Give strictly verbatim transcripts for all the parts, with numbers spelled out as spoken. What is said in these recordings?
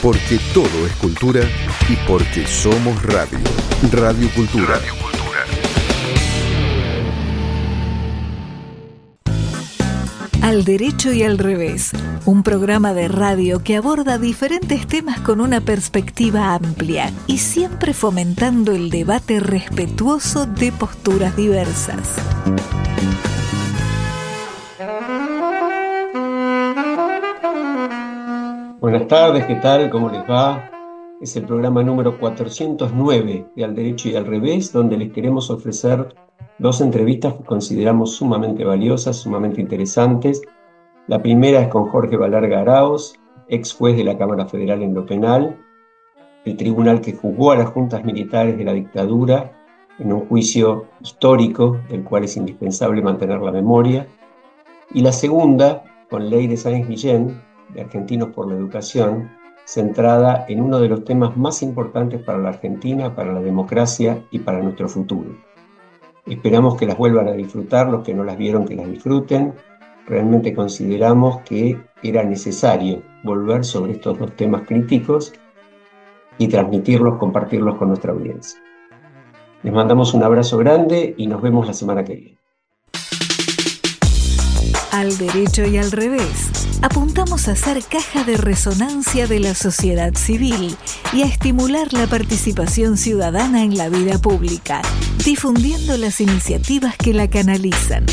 Porque todo es cultura y porque somos radio. Radio Cultura. Radio Cultura. Al derecho y al revés, un programa de radio que aborda diferentes temas con una perspectiva amplia y siempre fomentando el debate respetuoso de posturas diversas. Buenas tardes, ¿qué tal? ¿Cómo les va? Es el programa número cuatrocientos nueve de Al Derecho y al Revés, donde les queremos ofrecer dos entrevistas que consideramos sumamente valiosas, sumamente interesantes. La primera es con Jorge Balarga Araoz, ex juez de la Cámara Federal en lo penal, el tribunal que juzgó a las juntas militares de la dictadura en un juicio histórico del cual es indispensable mantener la memoria. Y la segunda, con Leire Sáenz Guillén, de Argentinos por la Educación, centrada en uno de los temas más importantes para la Argentina, para la democracia y para nuestro futuro. Esperamos que las vuelvan a disfrutar, los que no las vieron que las disfruten. Realmente consideramos que era necesario volver sobre estos dos temas críticos y transmitirlos, compartirlos con nuestra audiencia. Les mandamos un abrazo grande y nos vemos la semana que viene. Al derecho y al revés, apuntamos a ser caja de resonancia de la sociedad civil y a estimular la participación ciudadana en la vida pública, difundiendo las iniciativas que la canalizan.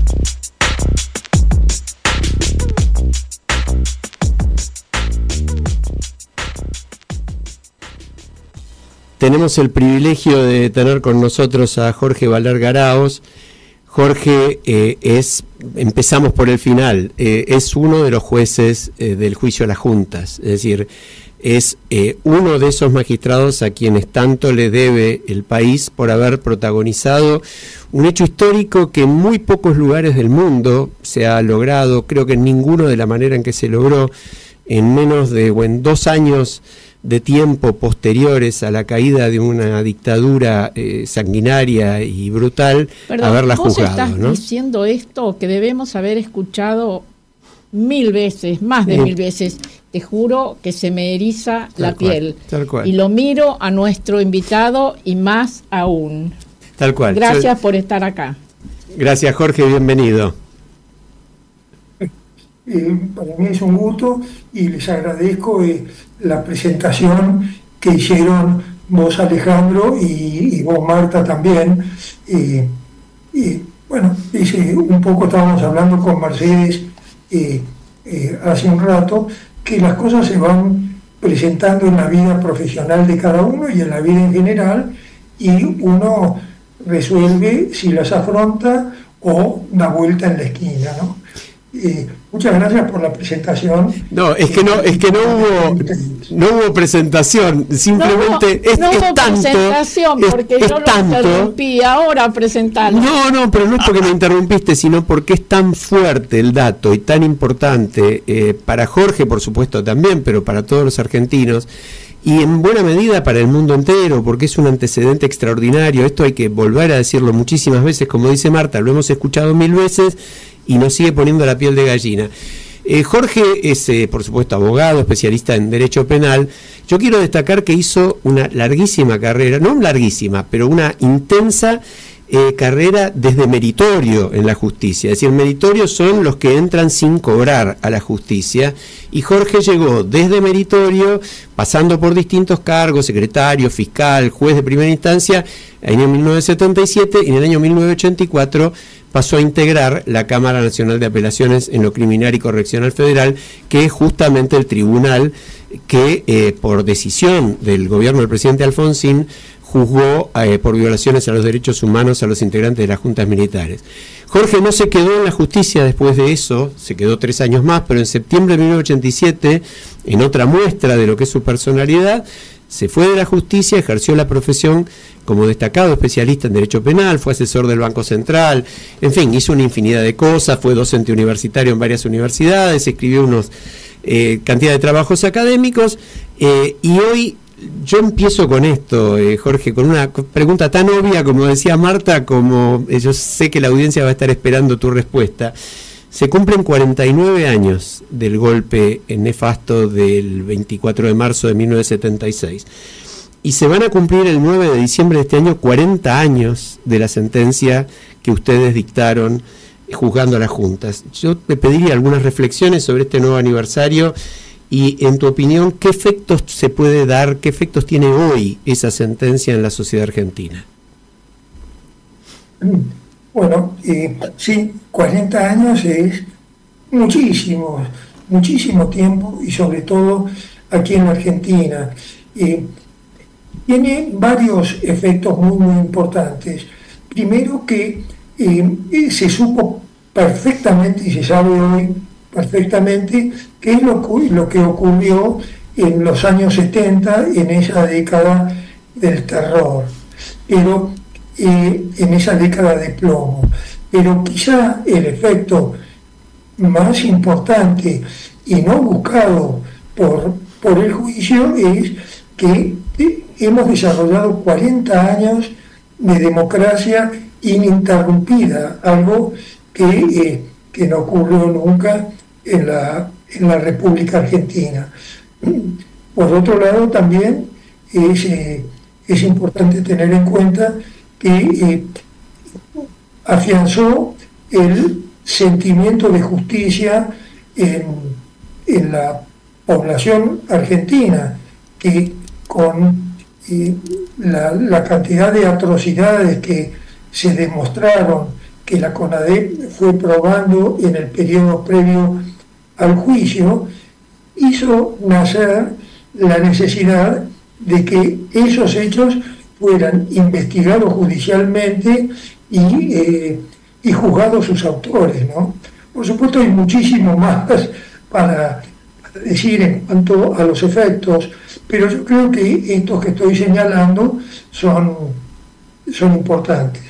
Tenemos el privilegio de tener con nosotros a Jorge Balarga Araoz. Jorge eh, es, empezamos por el final, eh, es uno de los jueces eh, del juicio a las juntas, es decir, es eh, uno de esos magistrados a quienes tanto le debe el país por haber protagonizado un hecho histórico que en muy pocos lugares del mundo se ha logrado, creo que en ninguno de la manera en que se logró, en menos de o en dos años de tiempo posteriores a la caída de una dictadura eh, sanguinaria y brutal, Perdón, haberla vos juzgado, estás ¿no? diciendo esto que debemos haber escuchado mil veces, más de Sí. mil veces. Te juro que se me eriza Tal la cual, piel. tal cual. Y lo miro a nuestro invitado y más aún. Tal cual. Gracias Yo, por estar acá. Gracias, Jorge, bienvenido. Eh, para mí es un gusto y les agradezco eh, la presentación que hicieron vos, Alejandro, y, y vos, Marta, también. Eh, y bueno, dice, un poco estábamos hablando con Mercedes eh, eh, hace un rato, que las cosas se van presentando en la vida profesional de cada uno y en la vida en general, y uno resuelve si las afronta o da vuelta en la esquina, ¿no? Eh, muchas gracias por la presentación. No, es que no, es que no hubo, no hubo presentación, simplemente no, es, no es hubo tanto, presentación porque es, yo es lo tanto. interrumpí, ahora presentarlo. No, no, pero no es porque me interrumpiste, sino porque es tan fuerte el dato y tan importante eh, para Jorge, por supuesto también, pero para todos los argentinos. Y en buena medida para el mundo entero, porque es un antecedente extraordinario. Esto hay que volver a decirlo muchísimas veces, como dice Marta, lo hemos escuchado mil veces y nos sigue poniendo la piel de gallina. Eh, Jorge es, eh, por supuesto, abogado, especialista en derecho penal. Yo quiero destacar que hizo una larguísima carrera, no larguísima, pero una intensa eh, carrera desde meritorio en la justicia. Es decir, meritorios son los que entran sin cobrar a la justicia, y Jorge llegó desde meritorio, pasando por distintos cargos, secretario, fiscal, juez de primera instancia, en el año mil novecientos setenta y siete, y en el año mil novecientos ochenta y cuatro pasó a integrar la Cámara Nacional de Apelaciones en lo Criminal y Correccional Federal, que es justamente el tribunal que, eh, por decisión del gobierno del presidente Alfonsín, juzgó eh, por violaciones a los derechos humanos a los integrantes de las juntas militares. Jorge no se quedó en la justicia después de eso, se quedó tres años más, pero en septiembre de mil novecientos ochenta y siete, en otra muestra de lo que es su personalidad, se fue de la justicia, ejerció la profesión como destacado especialista en derecho penal, fue asesor del Banco Central, en fin, hizo una infinidad de cosas, fue docente universitario en varias universidades, escribió unos eh, cantidad de trabajos académicos, eh, y hoy yo empiezo con esto, eh, Jorge, con una pregunta tan obvia como decía Marta, como eh, yo sé que la audiencia va a estar esperando tu respuesta. Se cumplen cuarenta y nueve años del golpe nefasto del veinticuatro de marzo de mil novecientos setenta y seis. Y se van a cumplir el nueve de diciembre de este año cuarenta años de la sentencia que ustedes dictaron juzgando a las juntas. Yo te pediría algunas reflexiones sobre este nuevo aniversario y, en tu opinión, ¿qué efectos se puede dar, qué efectos tiene hoy esa sentencia en la sociedad argentina? Bueno, eh, sí, cuarenta años es muchísimo, muchísimo tiempo, y sobre todo aquí en Argentina. Eh, tiene varios efectos muy, muy importantes. Primero que eh, se supo perfectamente, y se sabe hoy perfectamente, qué es lo, lo que ocurrió en los años setenta, en esa década del terror, pero eh, en esa década de plomo. Pero quizá el efecto más importante y no buscado por, por el juicio es que eh, hemos desarrollado cuarenta años de democracia ininterrumpida, algo que, eh, que no ocurrió nunca en la, en la República Argentina. Por otro lado, también es, eh, es importante tener en cuenta que eh, afianzó el sentimiento de justicia en, en la población argentina, que con eh, la, la cantidad de atrocidades que se demostraron, que la CONADEP fue probando en el periodo previo al juicio, hizo nacer la necesidad de que esos hechos fueran investigados judicialmente y, eh, y juzgados sus autores, ¿no? Por supuesto, hay muchísimo más para, para decir en cuanto a los efectos, pero yo creo que estos que estoy señalando son, son importantes.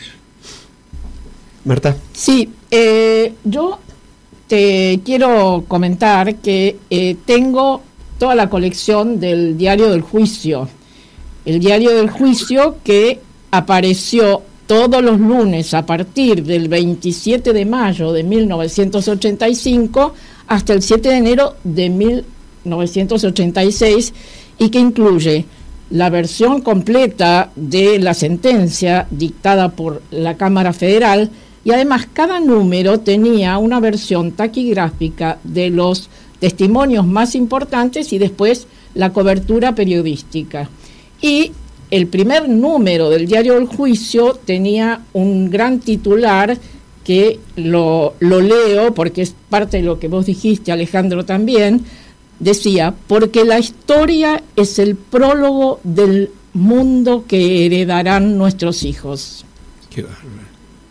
Marta. Sí, eh, yo te quiero comentar que eh, tengo toda la colección del Diario del Juicio. El Diario del Juicio que apareció todos los lunes a partir del veintisiete de mayo de mil novecientos ochenta y cinco hasta el siete de enero de mil novecientos ochenta y seis, y que incluye la versión completa de la sentencia dictada por la Cámara Federal, y además cada número tenía una versión taquigráfica de los testimonios más importantes y después la cobertura periodística. Y el primer número del Diario del Juicio tenía un gran titular que lo, lo leo porque es parte de lo que vos dijiste, Alejandro, también. Decía: porque la historia es el prólogo del mundo que heredarán nuestros hijos. Qué bárbaro.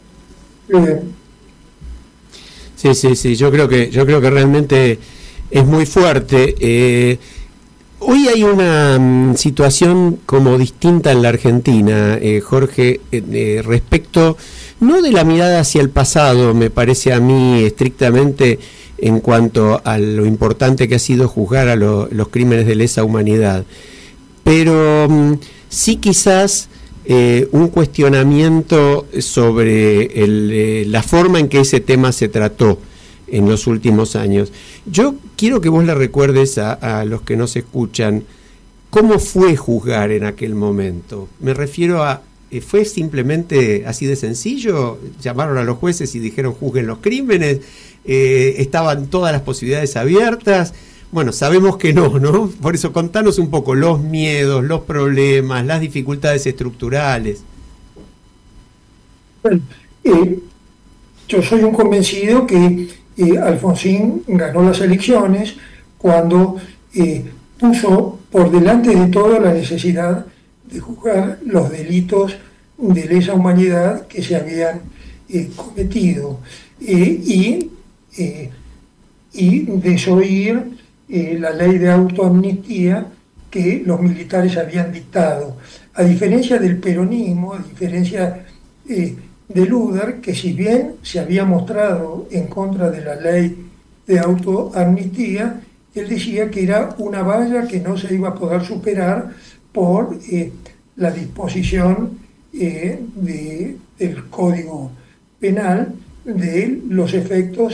Sí, sí, sí, yo creo que, yo creo que realmente es muy fuerte. Eh, hoy hay una um, situación como distinta en la Argentina, eh, Jorge, eh, eh, respecto no de la mirada hacia el pasado, me parece a mí estrictamente en cuanto a lo importante que ha sido juzgar a lo, los crímenes de lesa humanidad, pero um, sí quizás Eh, un cuestionamiento sobre el, eh, la forma en que ese tema se trató en los últimos años. Yo quiero que vos le recuerdes a, a los que nos escuchan cómo fue juzgar en aquel momento. Me refiero a, eh, ¿fue simplemente así de sencillo? ¿Llamaron a los jueces y dijeron juzguen los crímenes? Eh, ¿Estaban todas las posibilidades abiertas? Bueno, sabemos que no, ¿no? Por eso contanos un poco los miedos, los problemas, las dificultades estructurales. Bueno, eh, yo soy un convencido que eh, Alfonsín ganó las elecciones cuando eh, puso por delante de todo la necesidad de juzgar los delitos de lesa humanidad que se habían eh, cometido eh, y, eh, y desoír Eh, la ley de autoamnistía que los militares habían dictado. A diferencia del peronismo, a diferencia eh, de Luder, que si bien se había mostrado en contra de la ley de autoamnistía, él decía que era una valla que no se iba a poder superar por eh, la disposición eh, de, del Código Penal de los efectos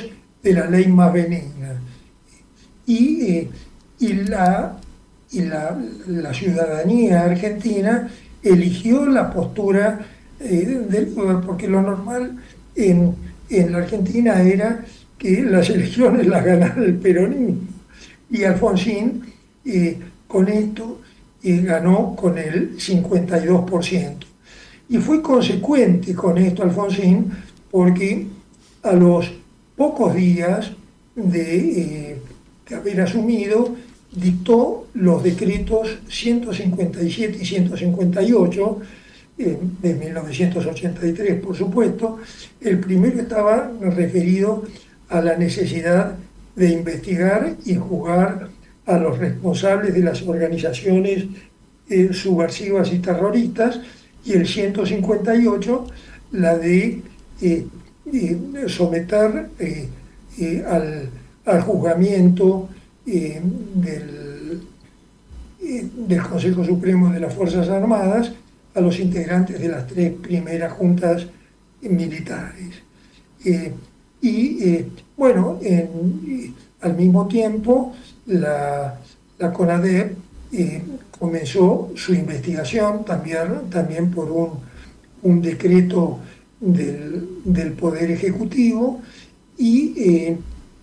de la ley más benigna. Y, eh, y, la, y la, la ciudadanía argentina eligió la postura, eh, del, porque lo normal en, en la Argentina era que las elecciones las ganara el peronismo. Y Alfonsín, eh, con esto, eh, ganó con el cincuenta y dos por ciento. Y fue consecuente con esto Alfonsín, porque a los pocos días de, eh, de haber asumido, dictó los decretos ciento cincuenta y siete y ciento cincuenta y ocho, eh, de mil novecientos ochenta y tres, por supuesto. El primero estaba referido a la necesidad de investigar y juzgar a los responsables de las organizaciones eh, subversivas y terroristas, y el ciento cincuenta y ocho, la de eh, eh, someter eh, eh, al, al juzgamiento eh, del, eh, del Consejo Supremo de las Fuerzas Armadas a los integrantes de las tres primeras juntas militares. Eh, y eh, bueno, en, eh, al mismo tiempo la, la CONADEP eh, comenzó su investigación también, también por un, un decreto del, del Poder Ejecutivo, y, eh,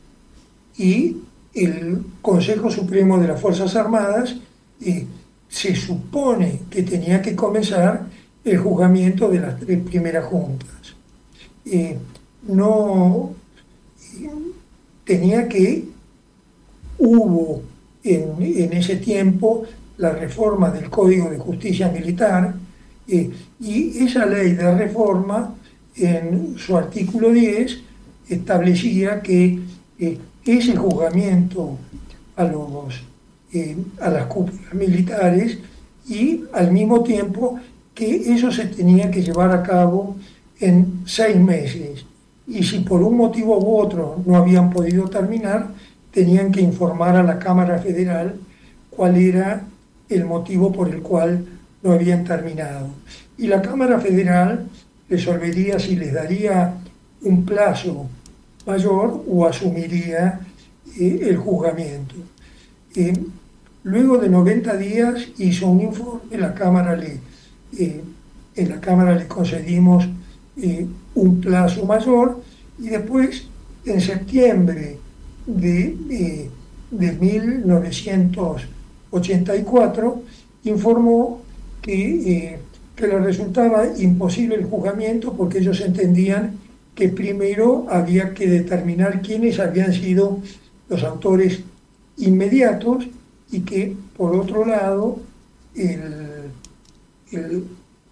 y el Consejo Supremo de las Fuerzas Armadas eh, se supone que tenía que comenzar el juzgamiento de las tres primeras juntas. Eh, no eh, tenía que, hubo en, en ese tiempo la reforma del Código de Justicia Militar, eh, y esa ley de reforma, en su artículo diez, establecía que eh, ese juzgamiento a, los, eh, a las cúpulas militares, y al mismo tiempo que eso se tenía que llevar a cabo en seis meses, y si por un motivo u otro no habían podido terminar, tenían que informar a la Cámara Federal cuál era el motivo por el cual no habían terminado. Y la Cámara Federal resolvería si les daría un plazo mayor o asumiría eh, el juzgamiento. Eh, luego de noventa días hizo un informe, la Cámara le, eh, en la Cámara le concedimos eh, un plazo mayor, y después, en septiembre de, eh, de mil novecientos ochenta y cuatro, informó que, eh, que le resultaba imposible el juzgamiento, porque ellos entendían que primero había que determinar quiénes habían sido los autores inmediatos, y que, por otro lado, el, el,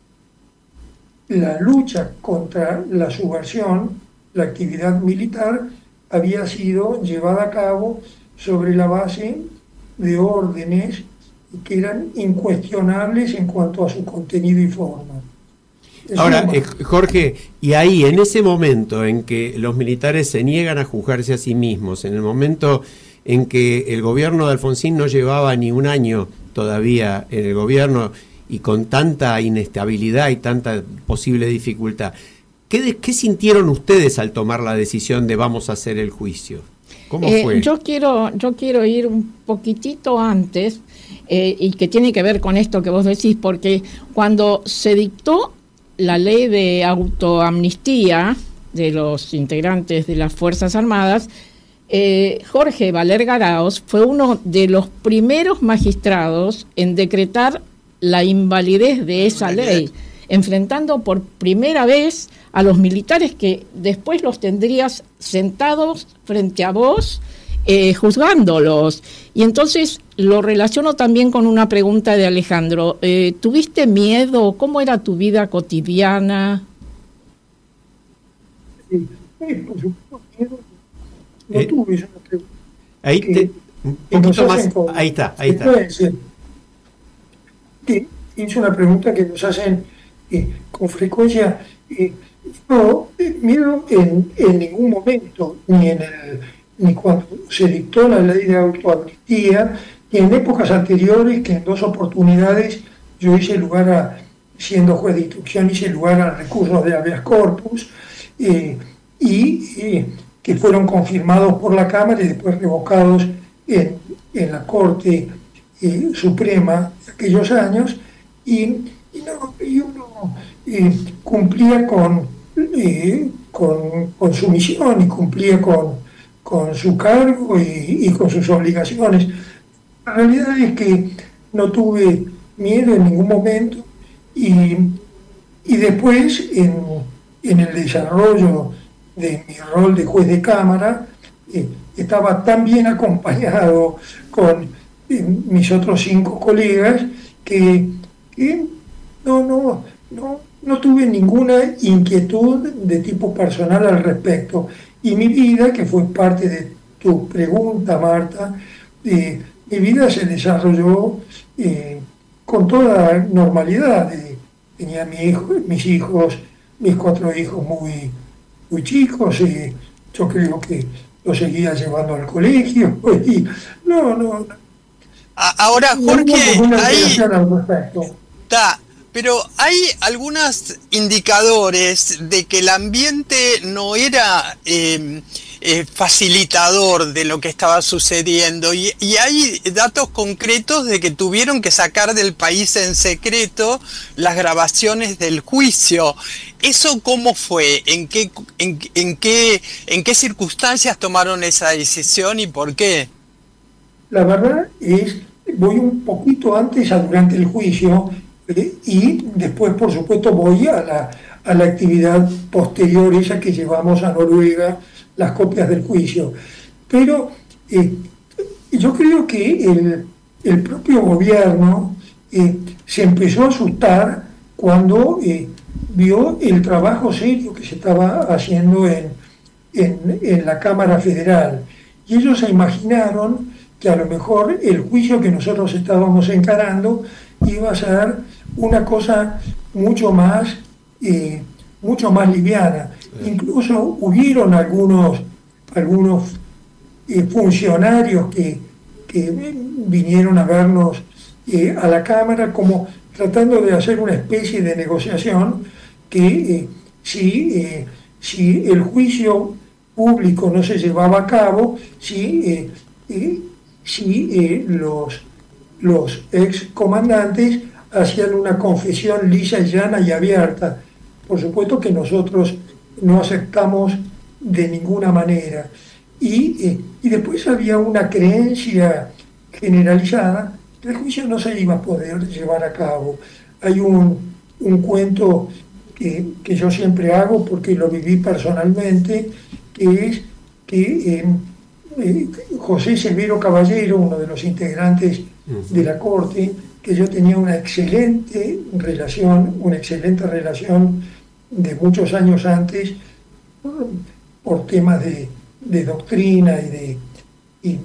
la lucha contra la subversión, la actividad militar, había sido llevada a cabo sobre la base de órdenes que eran incuestionables en cuanto a su contenido y forma. Ahora, eh, Jorge, y ahí, en ese momento en que los militares se niegan a juzgarse a sí mismos, en el momento en que el gobierno de Alfonsín no llevaba ni un año todavía en el gobierno, y con tanta inestabilidad y tanta posible dificultad, ¿qué, qué sintieron ustedes al tomar la decisión de vamos a hacer el juicio? ¿Cómo eh, fue? Yo quiero, yo quiero ir un poquitito antes, eh, y que tiene que ver con esto que vos decís, porque cuando se dictó la ley de autoamnistía de los integrantes de las Fuerzas Armadas, eh, Jorge Valer Garaos fue uno de los primeros magistrados en decretar la invalidez de esa ley, enfrentando por primera vez a los militares que después los tendrías sentados frente a vos, eh, juzgándolos. Y entonces lo relaciono también con una pregunta de Alejandro. Eh, ¿Tuviste miedo? ¿Cómo era tu vida cotidiana? Sí, por supuesto, miedo. No eh, tuve esa pregunta. Ahí, te, un poquito más, con, ahí está, ahí está. Decir, que es una pregunta que nos hacen eh, con frecuencia. Eh, no, eh, miedo en, en ningún momento, ni en el ni cuando se dictó la ley de autoamnistía, ni en épocas anteriores, que en dos oportunidades yo hice lugar a, siendo juez de instrucción, hice lugar a recursos de habeas corpus, eh, y eh, que fueron confirmados por la Cámara y después revocados en, en la Corte eh, Suprema de aquellos años, y, y, no, y uno eh, cumplía con, eh, con, con su misión y cumplía con, con su cargo y, y con sus obligaciones. La realidad es que no tuve miedo en ningún momento, y, y después en, en el desarrollo de mi rol de juez de cámara eh, estaba tan bien acompañado con eh, mis otros cinco colegas que, que no, no, no, no tuve ninguna inquietud de tipo personal al respecto. Y mi vida, que fue parte de tu pregunta, Marta, eh, mi vida se desarrolló eh, con toda normalidad. Eh, tenía mi hijo, mis hijos, mis cuatro hijos muy, muy chicos, eh, yo creo que los seguía llevando al colegio. Y no, no. Ahora, Jorge, no hay, al respecto. Ta, pero hay algunos indicadores de que el ambiente no era eh, eh, facilitador de lo que estaba sucediendo, y, y hay datos concretos de que tuvieron que sacar del país en secreto las grabaciones del juicio. ¿Eso cómo fue? ¿En qué, en, en qué, en qué circunstancias tomaron esa decisión y por qué? La verdad es, voy un poquito antes a durante el juicio, eh, y después, por supuesto, voy a la, a la actividad posterior, esa que llevamos a Noruega, las copias del juicio. Pero eh, yo creo que el, el propio gobierno eh, se empezó a asustar cuando eh, vio el trabajo serio que se estaba haciendo en, en, en la Cámara Federal. Y ellos se imaginaron que a lo mejor el juicio que nosotros estábamos encarando iba a ser una cosa mucho más, eh, mucho más liviana. Incluso hubieron algunos, algunos eh, funcionarios que, que vinieron a vernos eh, a la Cámara, como tratando de hacer una especie de negociación que eh, si, eh, si el juicio público no se llevaba a cabo, si, eh, eh, si eh, los, los excomandantes hacían una confesión lisa y llana y abierta. Por supuesto que nosotros no aceptamos de ninguna manera. Y, eh, y después había una creencia generalizada que el juicio no se iba a poder llevar a cabo. Hay un, un cuento que, que yo siempre hago porque lo viví personalmente, que es que eh, eh, José Severo Caballero, uno de los integrantes de la Corte, que yo tenía una excelente relación, una excelente relación de muchos años antes, por temas de, de doctrina y de, y,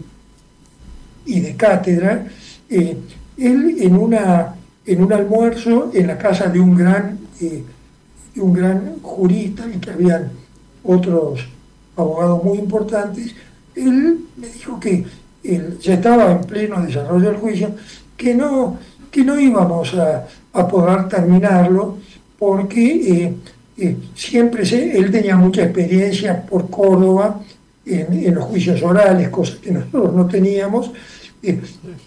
y de cátedra. Eh, él en, una, en un almuerzo en la casa de un gran, eh, de un gran jurista, y que habían otros abogados muy importantes, él me dijo que él ya estaba en pleno desarrollo del juicio, que no, que no íbamos a, a poder terminarlo porque eh, eh, siempre se, él tenía mucha experiencia por Córdoba en, en los juicios orales, cosas que nosotros no teníamos. Eh,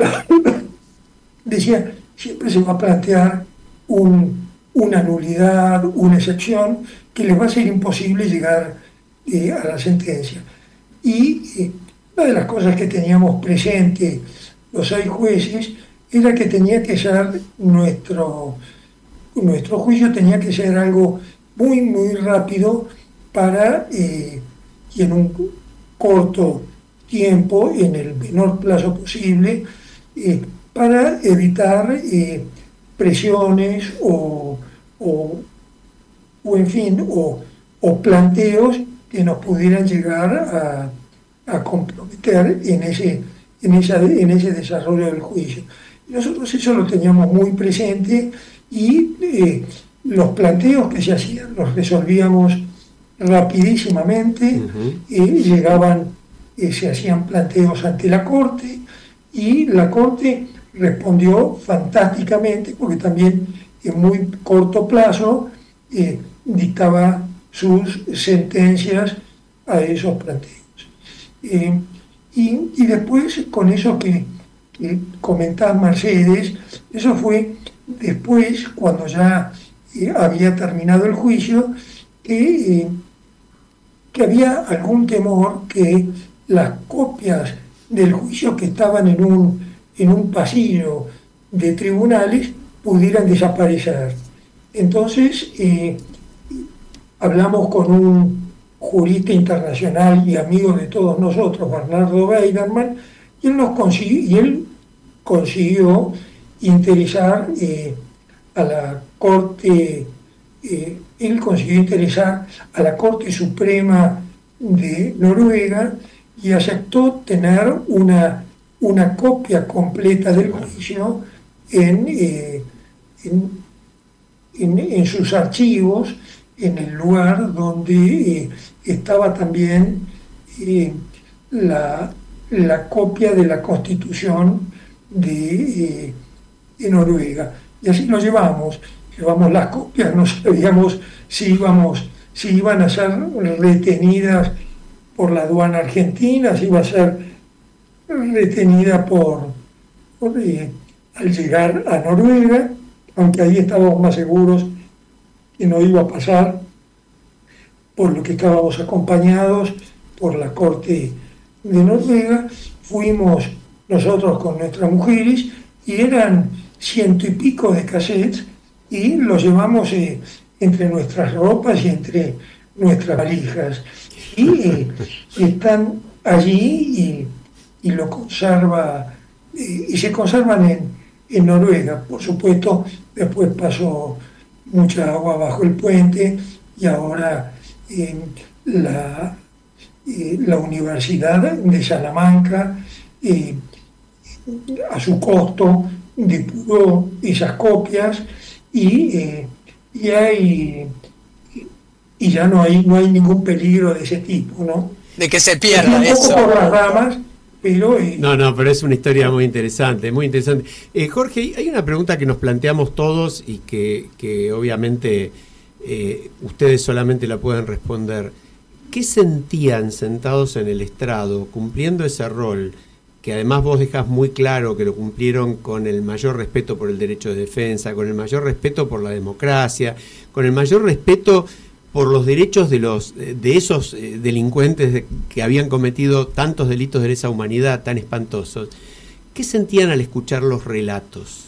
decía, siempre se va a plantear un, una nulidad, una excepción, que les va a ser imposible llegar eh, a la sentencia. Y eh, una de las cosas que teníamos presente los seis jueces era que tenía que ser nuestro, nuestro juicio tenía que ser algo muy, muy rápido para, eh, y en un corto tiempo, en el menor plazo posible, eh, para evitar eh, presiones o, o, o, en fin, o, o planteos que nos pudieran llegar a, a comprometer en ese, en, esa, en ese desarrollo del juicio. Nosotros eso lo teníamos muy presente y eh, los planteos que se hacían los resolvíamos rapidísimamente. Uh-huh. eh, llegaban, eh, se hacían planteos ante la Corte y la Corte respondió fantásticamente, porque también en muy corto plazo eh, dictaba sus sentencias a esos planteos. Eh, y, y después, con eso que, que comentaba Mercedes, eso fue después, cuando ya eh, había terminado el juicio, que, eh, que había algún temor que las copias del juicio que estaban en un, en un pasillo de tribunales pudieran desaparecer. Entonces, eh, hablamos con un jurista internacional y amigo de todos nosotros, Bernardo Weiderman, y él, nos consiguió, y él consiguió interesar eh, a la Corte, eh, él consiguió interesar a la Corte Suprema de Noruega y aceptó tener una, una copia completa del juicio en, eh, en, en, en sus archivos, en el lugar donde eh, estaba también eh, la, la copia de la Constitución de, eh, de Noruega. Y así lo llevamos, llevamos las copias, no sabíamos si, íbamos, si iban a ser retenidas por la aduana argentina, si iba a ser retenida por, por eh, al llegar a Noruega, aunque ahí estábamos más seguros que no iba a pasar, por lo que estábamos acompañados por la Corte de Noruega. Fuimos nosotros con nuestras mujeres y eran ciento y pico de cassettes y los llevamos eh, entre nuestras ropas y entre nuestras valijas. Y eh, están allí y, y lo conserva, eh, y se conservan en, en Noruega. Por supuesto, después pasó mucha agua bajo el puente y ahora eh, la, eh, la Universidad de Salamanca, eh, a su costo, depuró esas copias y, eh, y hay y ya no hay no hay ningún peligro de ese tipo, ¿no? De que se pierda un eso. poco por las ramas, pero eh, no, no, pero es una historia muy interesante, muy interesante. Eh, Jorge, hay una pregunta que nos planteamos todos y que, que obviamente eh, ustedes solamente la pueden responder. ¿Qué sentían sentados en el estrado, cumpliendo ese rol, que además vos dejás muy claro que lo cumplieron con el mayor respeto por el derecho de defensa, con el mayor respeto por la democracia, con el mayor respeto por los derechos de los de esos delincuentes de, que habían cometido tantos delitos de lesa humanidad tan espantosos? ¿Qué sentían al escuchar los relatos?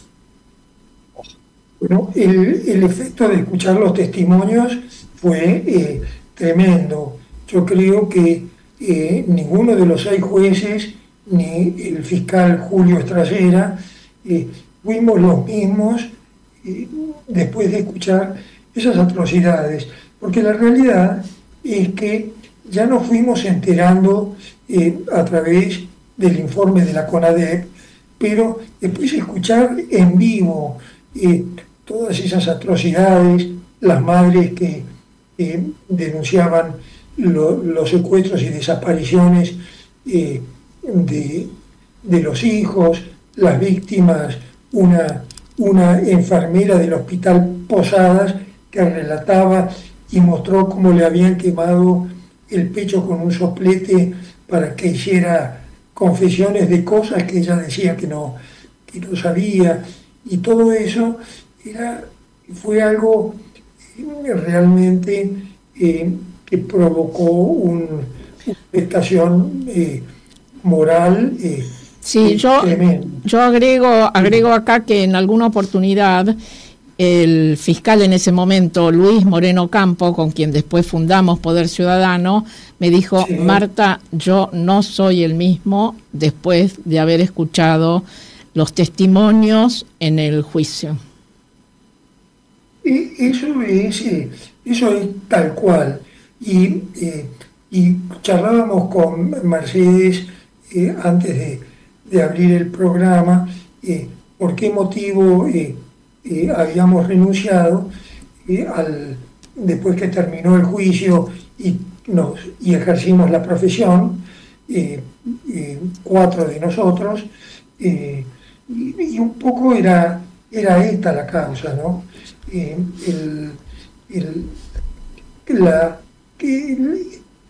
Bueno, el, el efecto de escuchar los testimonios fue eh, tremendo. Yo creo que eh, ninguno de los seis jueces ni el fiscal Julio Estrayera eh, fuimos los mismos eh, después de escuchar esas atrocidades, porque la realidad es que ya nos fuimos enterando eh, a través del informe de la CONADEP, pero después de escuchar en vivo eh, todas esas atrocidades, las madres que eh, denunciaban lo, los secuestros y desapariciones eh, de, de los hijos, las víctimas, una, una enfermera del Hospital Posadas que relataba y mostró cómo le habían quemado el pecho con un soplete para que hiciera confesiones de cosas que ella decía que no, que no sabía, y todo eso era, fue algo realmente eh, que provocó un, una afectación eh, moral eh, sí, yo, yo agrego, agrego acá que en alguna oportunidad el fiscal en ese momento, Luis Moreno Campo, con quien después fundamos Poder Ciudadano, me dijo, sí. Marta, yo no soy el mismo después de haber escuchado los testimonios en el juicio. Eso es, eso es tal cual. Y, eh, y charlábamos con Mercedes eh, antes de, de abrir el programa, eh, por qué motivo eh, eh, habíamos renunciado eh, al, después que terminó el juicio y, nos, y ejercimos la profesión, eh, eh, cuatro de nosotros, eh, y, y un poco era, era esta la causa, ¿no? Eh, el, el, la, que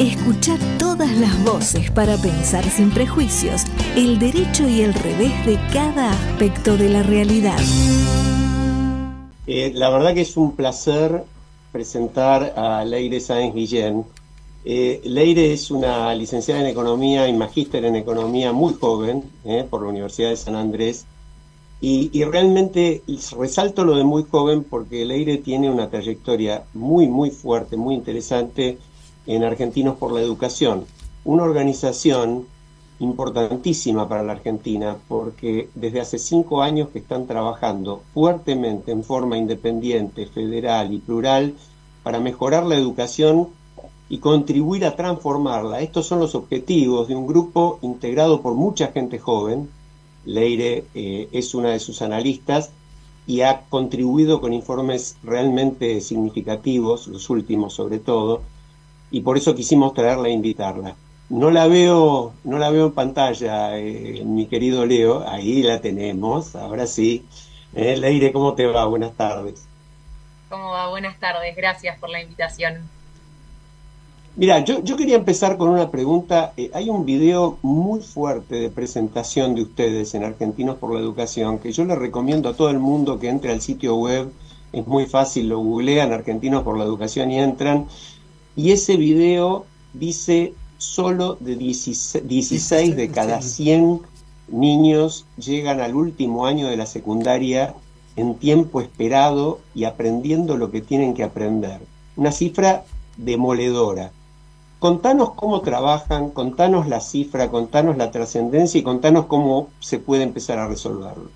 Escucha todas las voces para pensar sin prejuicios, el derecho y el revés de cada aspecto de la realidad. Eh, la verdad que es un placer presentar a Leire Sáenz Guillén. Eh, Leire es una licenciada en Economía y magíster en Economía muy joven, eh, por la Universidad de San Andrés, y, y realmente resalto lo de muy joven porque Leire tiene una trayectoria muy, muy fuerte, muy interesante en Argentinos por la Educación, una organización importantísima para la Argentina, porque desde hace cinco años que están trabajando fuertemente en forma independiente, federal y plural para mejorar la educación y contribuir a transformarla. Estos son los objetivos de un grupo integrado por mucha gente joven. Leire eh, es una de sus analistas y ha contribuido con informes realmente significativos, los últimos sobre todo, y por eso quisimos traerla e invitarla. No la veo, no la veo en pantalla, eh, mi querido Leo. Ahí la tenemos, ahora sí. Eh, Leire, ¿cómo te va? Buenas tardes. ¿Cómo va? Buenas tardes, gracias por la invitación. Mira, yo, yo quería empezar con una pregunta. Eh, hay un video muy fuerte de presentación de ustedes en Argentinos por la Educación, que yo le recomiendo a todo el mundo que entre al sitio web. Es muy fácil, lo googlean, Argentinos por la Educación, y entran. Y ese video dice solo de dieciséis de cada cien niños llegan al último año de la secundaria en tiempo esperado y aprendiendo lo que tienen que aprender. Una cifra demoledora. Contanos cómo trabajan, contanos la cifra, contanos la trascendencia y contanos cómo se puede empezar a resolverlo.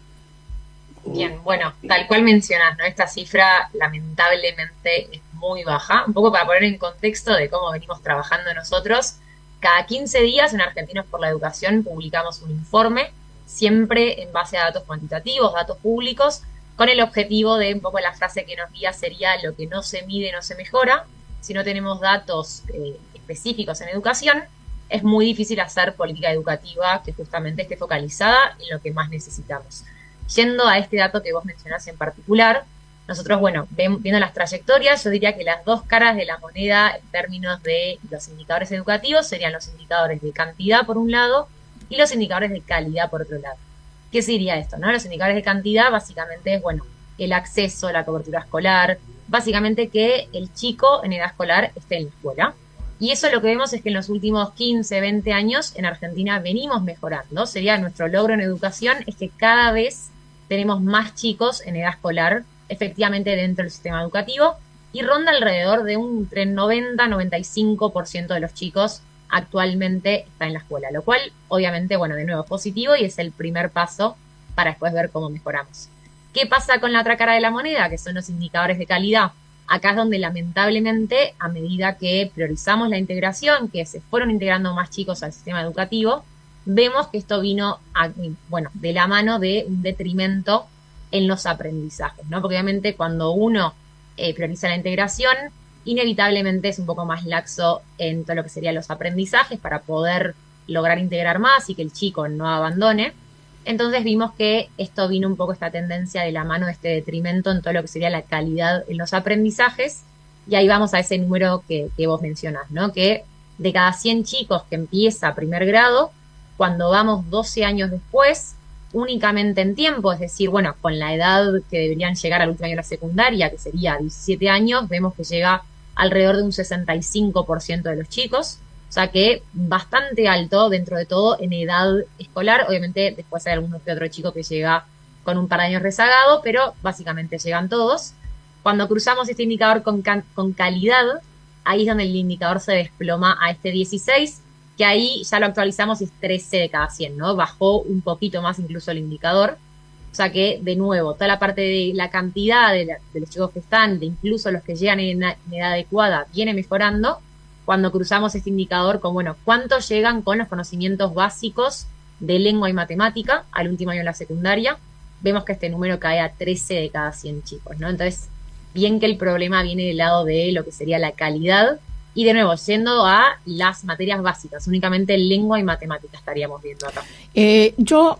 Bien, bueno, tal cual mencionas, ¿no? Esta cifra lamentablemente es muy baja. Un poco para poner en contexto de cómo venimos trabajando nosotros, cada quince días en Argentinos por la Educación publicamos un informe, siempre en base a datos cuantitativos, datos públicos, con el objetivo de, un poco la frase que nos guía sería: lo que no se mide no se mejora. Si no tenemos datos eh, específicos en educación, es muy difícil hacer política educativa que justamente esté focalizada en lo que más necesitamos. Yendo a este dato que vos mencionás en particular, nosotros, bueno, viendo las trayectorias, yo diría que las dos caras de la moneda en términos de los indicadores educativos serían los indicadores de cantidad por un lado y los indicadores de calidad por otro lado. ¿Qué sería esto, no? Los indicadores de cantidad básicamente es, bueno, el acceso, la cobertura escolar, básicamente que el chico en edad escolar esté en la escuela. Y eso lo que vemos es que en los últimos quince, veinte años en Argentina venimos mejorando. Sería nuestro logro en educación, es que cada vez tenemos más chicos en edad escolar efectivamente dentro del sistema educativo y ronda alrededor de un entre noventa y noventa y cinco por ciento de los chicos actualmente está en la escuela, lo cual obviamente, bueno, de nuevo es positivo y es el primer paso para después ver cómo mejoramos. ¿Qué pasa con la otra cara de la moneda, que son los indicadores de calidad? Acá es donde lamentablemente, a medida que priorizamos la integración, que se fueron integrando más chicos al sistema educativo, vemos que esto vino, a, bueno, de la mano de un detrimento en los aprendizajes, ¿no? Porque obviamente cuando uno eh, prioriza la integración, inevitablemente es un poco más laxo en todo lo que serían los aprendizajes para poder lograr integrar más y que el chico no abandone. Entonces vimos que esto vino un poco esta tendencia de la mano de este detrimento en todo lo que sería la calidad en los aprendizajes, y ahí vamos a ese número que, que vos mencionás, ¿no? Que de cada cien chicos que empieza primer grado, cuando vamos doce años después, únicamente en tiempo, es decir, bueno, con la edad que deberían llegar al último año de la secundaria, que sería diecisiete años, vemos que llega alrededor de un sesenta y cinco por ciento de los chicos, o sea que bastante alto dentro de todo en edad escolar. Obviamente después hay alguno que otro chico que llega con un par de años rezagado, pero básicamente llegan todos. Cuando cruzamos este indicador con, con calidad, ahí es donde el indicador se desploma a este dieciséis, que ahí ya lo actualizamos y es trece de cada cien, ¿no? Bajó un poquito más incluso el indicador. O sea que, de nuevo, toda la parte de la cantidad de, la, de los chicos que están, de incluso los que llegan en, en edad adecuada, viene mejorando. Cuando cruzamos este indicador con, bueno, cuántos llegan con los conocimientos básicos de lengua y matemática al último año de la secundaria, vemos que este número cae a trece de cada cien chicos, ¿no? Entonces, bien que el problema viene del lado de lo que sería la calidad, y de nuevo, yendo a las materias básicas, únicamente lengua y matemática estaríamos viendo acá. Eh, yo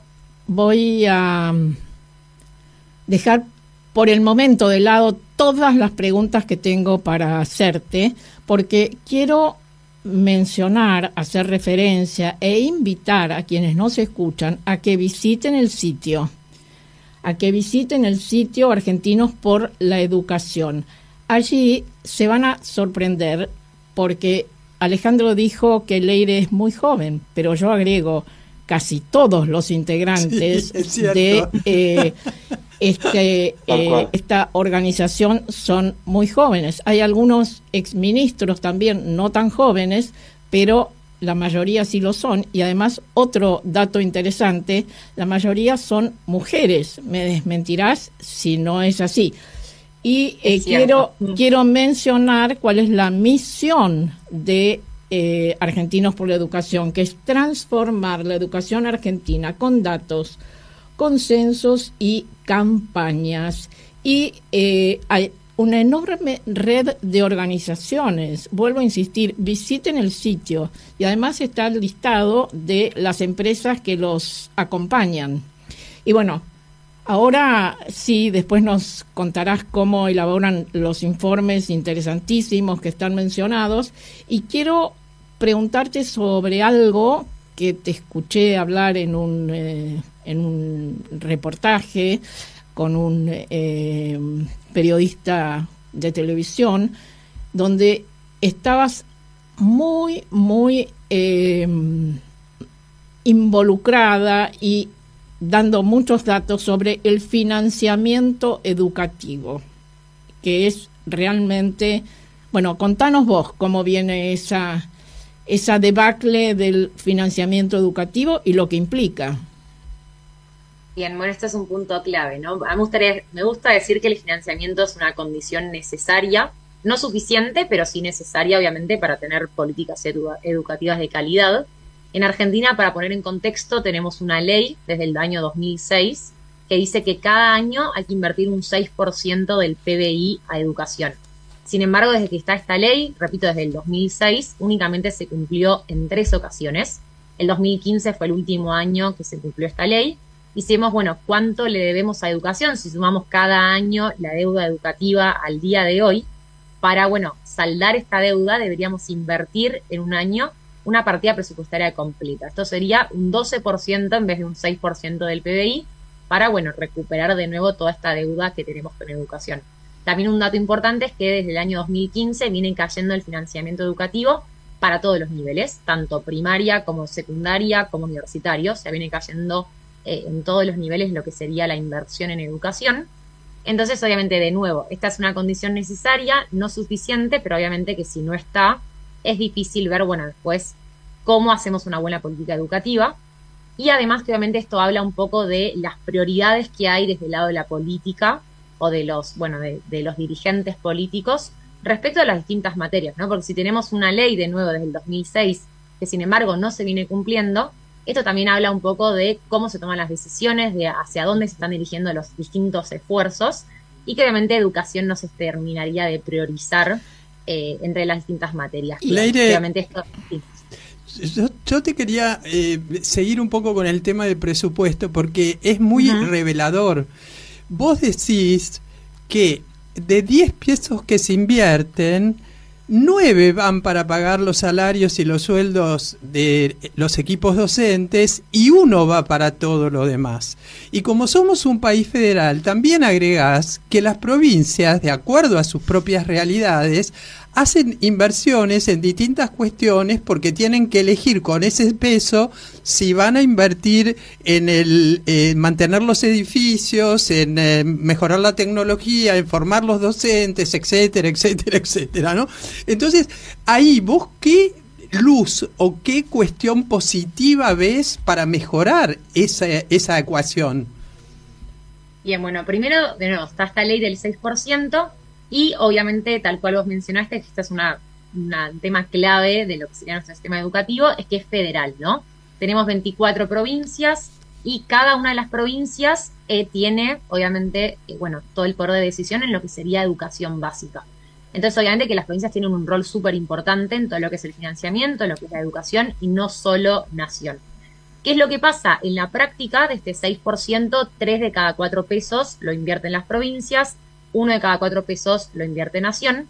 voy a dejar por el momento de lado todas las preguntas que tengo para hacerte, porque quiero mencionar, hacer referencia e invitar a quienes nos escuchan a que visiten el sitio, a que visiten el sitio Argentinos por la Educación. Allí se van a sorprender porque Alejandro dijo que Leire es muy joven, pero yo agrego casi todos los integrantes sí, de eh, este, eh, esta organización son muy jóvenes. Hay algunos exministros también no tan jóvenes, pero la mayoría sí lo son. Y además, otro dato interesante, la mayoría son mujeres. Me desmentirás si no es así. Y eh, quiero, quiero mencionar cuál es la misión de eh, Argentinos por la Educación, que es transformar la educación argentina con datos, consensos y campañas. Y eh, hay una enorme red de organizaciones. Vuelvo a insistir, visiten el sitio y además está el listado de las empresas que los acompañan. Y bueno, ahora sí, después nos contarás cómo elaboran los informes interesantísimos que están mencionados. Y quiero preguntarte sobre algo que te escuché hablar en un, eh, en un reportaje con un eh, periodista de televisión, donde estabas muy, muy eh, involucrada y dando muchos datos sobre el financiamiento educativo, que es realmente, bueno, contanos vos cómo viene esa, esa debacle del financiamiento educativo y lo que implica. Bien, bueno, este es un punto clave, ¿no? A mí me, gustaría, me gusta decir que el financiamiento es una condición necesaria, no suficiente, pero sí necesaria, obviamente, para tener políticas edu educativas de calidad. En Argentina, para poner en contexto, tenemos una ley desde el año dos mil seis que dice que cada año hay que invertir un seis por ciento del P B I a educación. Sin embargo, desde que está esta ley, repito, desde el dos mil seis, únicamente se cumplió en tres ocasiones. El dos mil quince fue el último año que se cumplió esta ley. Y si vemos, bueno, cuánto le debemos a educación, si sumamos cada año la deuda educativa al día de hoy, para, bueno, saldar esta deuda deberíamos invertir en un año una partida presupuestaria completa. Esto sería un doce por ciento en vez de un seis por ciento del P B I para, bueno, recuperar de nuevo toda esta deuda que tenemos con educación. También un dato importante es que desde el año dos mil quince viene cayendo el financiamiento educativo para todos los niveles, tanto primaria como secundaria como universitario. O sea, viene cayendo eh, en todos los niveles lo que sería la inversión en educación. Entonces, obviamente, de nuevo, esta es una condición necesaria, no suficiente, pero obviamente que si no está, es difícil ver, bueno, después cómo hacemos una buena política educativa. Y además que obviamente esto habla un poco de las prioridades que hay desde el lado de la política o de los, bueno, de, de los dirigentes políticos respecto a las distintas materias, ¿no? Porque si tenemos una ley de nuevo desde el dos mil seis que sin embargo no se viene cumpliendo, esto también habla un poco de cómo se toman las decisiones, de hacia dónde se están dirigiendo los distintos esfuerzos y que obviamente educación no se terminaría de priorizar Eh, entre las distintas materias. Leire, esto, sí. yo, yo te quería eh, seguir un poco con el tema del presupuesto porque es muy uh-huh. revelador. Vos decís que de diez pesos que se invierten, nueve van para pagar los salarios y los sueldos de los equipos docentes y uno va para todo lo demás. Y como somos un país federal, también agregás que las provincias, de acuerdo a sus propias realidades, hacen inversiones en distintas cuestiones porque tienen que elegir con ese peso si van a invertir en el eh, mantener los edificios, en eh, mejorar la tecnología, en formar los docentes, etcétera, etcétera, etcétera, ¿no? Entonces, ahí vos qué luz o qué cuestión positiva ves para mejorar esa, esa ecuación. Bien, bueno, primero, de nuevo, está esta ley del seis por ciento. Y obviamente, tal cual vos mencionaste, que este es una, una tema clave de lo que sería nuestro sistema educativo, es que es federal, ¿no? Tenemos veinticuatro provincias y cada una de las provincias eh, tiene, obviamente, eh, bueno, todo el poder de decisión en lo que sería educación básica. Entonces, obviamente que las provincias tienen un rol súper importante en todo lo que es el financiamiento, lo que es la educación y no solo nación. ¿Qué es lo que pasa? En la práctica, de este seis por ciento, tres de cada cuatro pesos lo invierten las provincias, uno de cada cuatro pesos lo invierte Nación,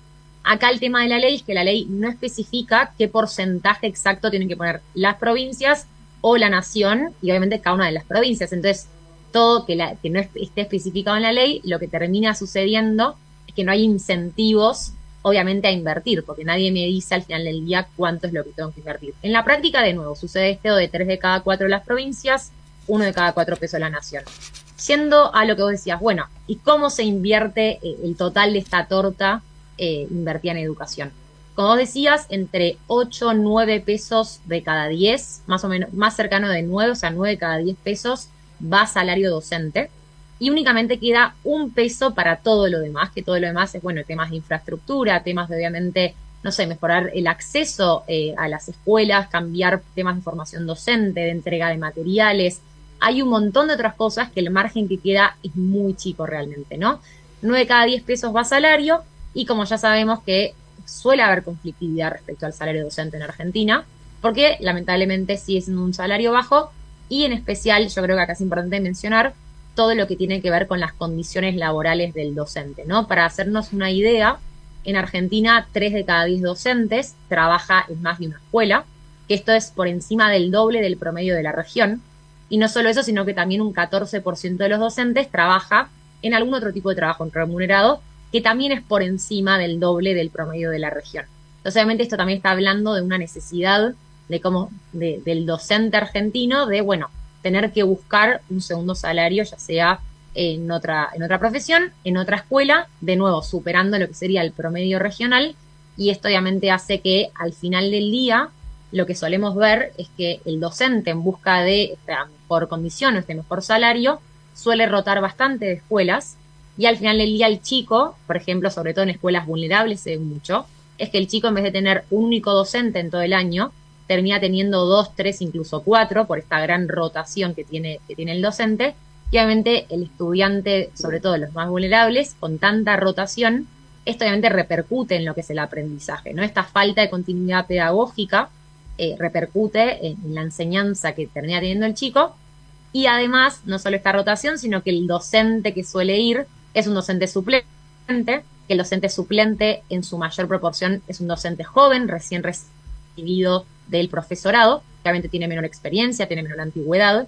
Acá el tema de la ley es que la ley no especifica qué porcentaje exacto tienen que poner las provincias o la nación, y obviamente cada una de las provincias. Entonces, todo que, la, que no esté especificado en la ley, lo que termina sucediendo es que no hay incentivos, obviamente, a invertir, porque nadie me dice al final del día cuánto es lo que tengo que invertir. En la práctica, de nuevo, sucede esto de tres de cada cuatro las provincias, uno de cada cuatro pesos la nación. Siendo a lo que vos decías, bueno, ¿y cómo se invierte eh, el total de esta torta eh, invertida en educación? Como vos decías, entre ocho, nueve pesos de cada diez, más o menos, más cercano de nueve, o sea, nueve de cada diez pesos va a salario docente, y únicamente queda un peso para todo lo demás, que todo lo demás es, bueno, temas de infraestructura, temas de, obviamente, no sé, mejorar el acceso eh, a las escuelas, cambiar temas de formación docente, de entrega de materiales. Hay un montón de otras cosas que el margen que queda es muy chico realmente, ¿no? nueve de cada diez pesos va a salario, y como ya sabemos que suele haber conflictividad respecto al salario docente en Argentina, porque lamentablemente sigue siendo un salario bajo, y en especial yo creo que acá es importante mencionar todo lo que tiene que ver con las condiciones laborales del docente, ¿no? Para hacernos una idea, en Argentina tres de cada diez docentes trabaja en más de una escuela, que esto es por encima del doble del promedio de la región, y no solo eso, sino que también un catorce por ciento de los docentes trabaja en algún otro tipo de trabajo remunerado, que también es por encima del doble del promedio de la región. Entonces, obviamente, esto también está hablando de una necesidad de cómo, de, del docente argentino de, bueno, tener que buscar un segundo salario, ya sea en otra, en otra profesión, en otra escuela, de nuevo, superando lo que sería el promedio regional, y esto obviamente hace que al final del día lo que solemos ver es que el docente en busca de esta mejor condición o este mejor salario suele rotar bastante de escuelas, y al final del día el chico, por ejemplo, sobre todo en escuelas vulnerables se ve mucho, es que el chico en vez de tener un único docente en todo el año, termina teniendo dos, tres, incluso cuatro, por esta gran rotación que tiene, que tiene el docente, y obviamente el estudiante, sobre todo los más vulnerables, con tanta rotación, esto obviamente repercute en lo que es el aprendizaje, ¿no? Esta falta de continuidad pedagógica eh, repercute en, en la enseñanza que termina teniendo el chico, y además, no solo esta rotación, sino que el docente que suele ir es un docente suplente, que el docente suplente en su mayor proporción es un docente joven, recién recibido del profesorado, que obviamente tiene menor experiencia, tiene menor antigüedad,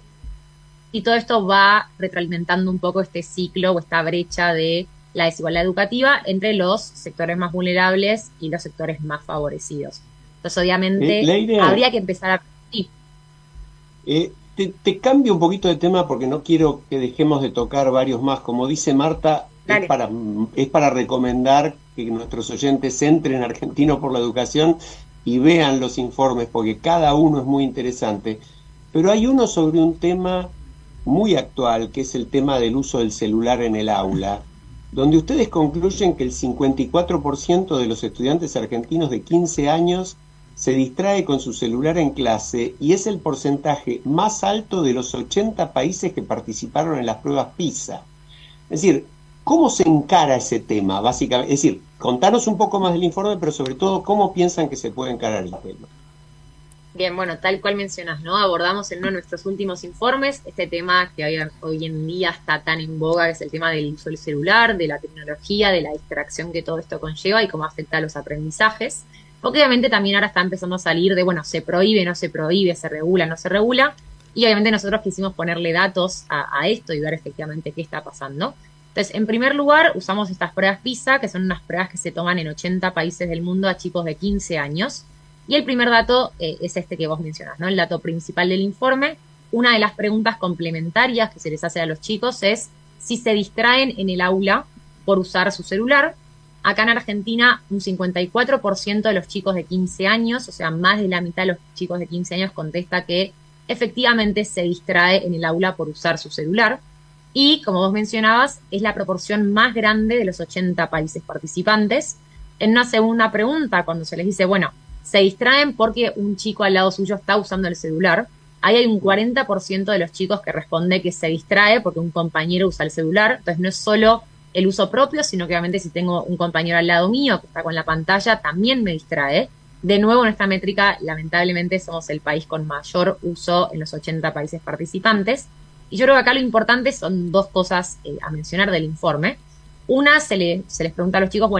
y todo esto va retroalimentando un poco este ciclo o esta brecha de la desigualdad educativa entre los sectores más vulnerables y los sectores más favorecidos. Entonces, obviamente, eh, idea, habría que empezar a... Sí. Eh, te, te cambio un poquito de tema porque no quiero que dejemos de tocar varios más. Como dice Marta, es para, es para recomendar que nuestros oyentes entren en Argentino por la Educación y vean los informes, porque cada uno es muy interesante. Pero hay uno sobre un tema muy actual, que es el tema del uso del celular en el aula, donde ustedes concluyen que el cincuenta y cuatro por ciento de los estudiantes argentinos de quince años se distrae con su celular en clase, y es el porcentaje más alto de los ochenta países que participaron en las pruebas PISA. Es decir, ¿cómo se encara ese tema, básicamente? Es decir, contanos un poco más del informe, pero sobre todo, ¿cómo piensan que se puede encarar el tema? Bien, bueno, tal cual mencionas, ¿no? Abordamos en uno de nuestros últimos informes este tema que hoy, hoy en día está tan en boga, que es el tema del uso del celular, de la tecnología, de la distracción que todo esto conlleva y cómo afecta a los aprendizajes. Porque obviamente también ahora está empezando a salir de, bueno, se prohíbe, no se prohíbe, se regula, no se regula. Y obviamente nosotros quisimos ponerle datos a, a esto y ver efectivamente qué está pasando. Entonces, en primer lugar, usamos estas pruebas PISA, que son unas pruebas que se toman en ochenta países del mundo a chicos de quince años. Y el primer dato eh, es este que vos mencionás, ¿no? El dato principal del informe. Una de las preguntas complementarias que se les hace a los chicos es si se distraen en el aula por usar su celular. Acá en Argentina, un cincuenta y cuatro por ciento de los chicos de quince años, o sea, más de la mitad de los chicos de quince años contesta que efectivamente se distrae en el aula por usar su celular. Y, como vos mencionabas, es la proporción más grande de los ochenta países participantes. En una segunda pregunta, cuando se les dice, bueno, se distraen porque un chico al lado suyo está usando el celular, ahí hay un cuarenta por ciento de los chicos que responde que se distrae porque un compañero usa el celular. Entonces no es solo el uso propio, sino que obviamente si tengo un compañero al lado mío que está con la pantalla, también me distrae. De nuevo, en esta métrica, lamentablemente, somos el país con mayor uso en los ochenta países participantes. Y yo creo que acá lo importante son dos cosas eh, a mencionar del informe. Una, se, le, se les pregunta a los chicos, bueno,